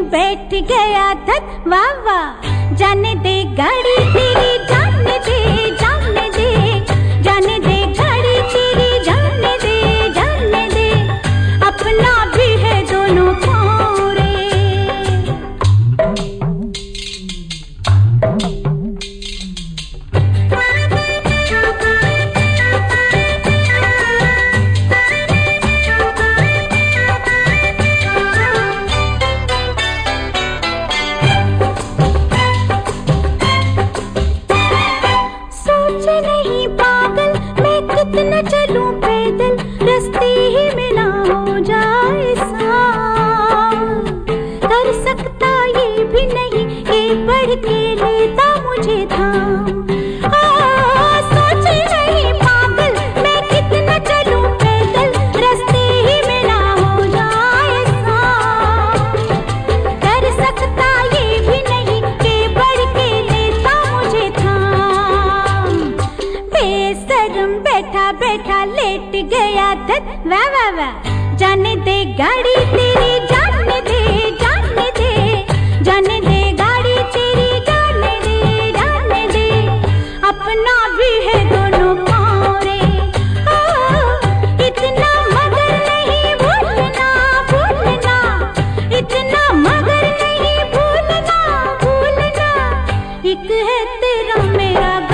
बैठ गया धक वाह वाह। जाने दे गाड़ी तेरी जाने दे जाने दे, जाने दे गाड़ी तेरी जाने दे जाने दे, अपना भी है दोनों पाँव रे। कितना चलूं पैदल रास्ते ही में ना हो जाए साथ, कर सकता ये भी नहीं ये बढ़ के लेता मुझे थाम। सोचे नहीं पागल मैं कितना चलूं पैदल रास्ते ही में ना हो जाए साथ, कर सकता ये भी नहीं ये बढ़ के लेता मुझे थाम। बेशरम बैठा बैठा लेट गया धक वाह वाह वाह। जाने दे गाड़ी तेरी जाने दे जाने दे, जाने दे गाड़ी तेरी जाने दे जाने दे, अपना भी है दोनों पाँव रे। इतना मगर नहीं भूलना भूलना, इतना मगर नहीं भूलना भूलना, एक है तेरा मेरा